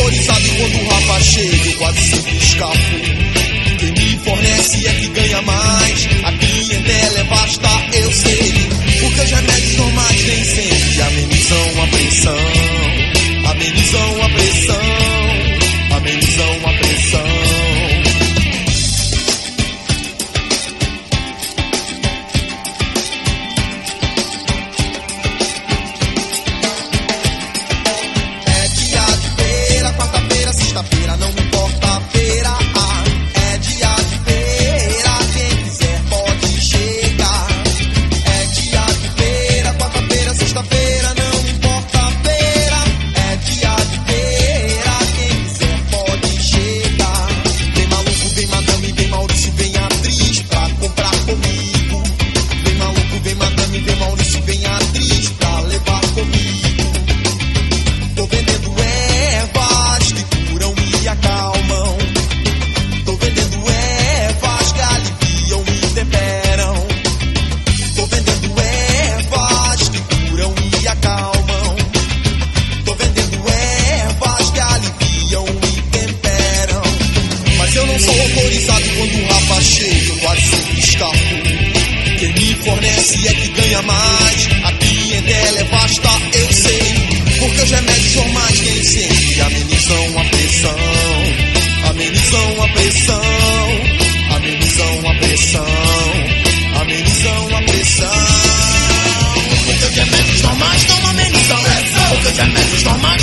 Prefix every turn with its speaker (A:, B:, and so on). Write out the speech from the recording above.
A: horrorizado quando o Rafa chega, eu quase sempre escapo. Quem me fornece é que ganha mais, a clientela é vasta, eu sei. Porque os remédios normais nem sempre amenizam a pressão. Amenizam a pressão, amenizam a pressão. Sexta-feira, não me importa a feira, é dia de feira, quem quiser pode chegar. É dia de feira, quarta-feira, sexta-feira, não me importa a feira, é dia de feira, quem quiser pode chegar. Vem maluco, vem madame, vem Maurício, vem atriz pra comprar comigo. Vem maluco, vem madame, vem Maurício, vem atriz pra levar comigo. Tô vendendo ervas que acalmam. Tô vendendo ervas que aliviam e temperam. Tô vendendo ervas que curam e acalmam. Tô vendendo ervas que aliviam e temperam. Mas eu não sou horrorizado quando o Rafa chega, eu quase sempre escapo. Quem me fornece é que ganha mais, a clientela é vasta, eu sei. Porque os remédios normais nem sempre amenizam a pressão. Amenizam a pressão, amenizam a pressão, amenizam a pressão. Porque os remédios normais não amenizam. Porque os remédios normais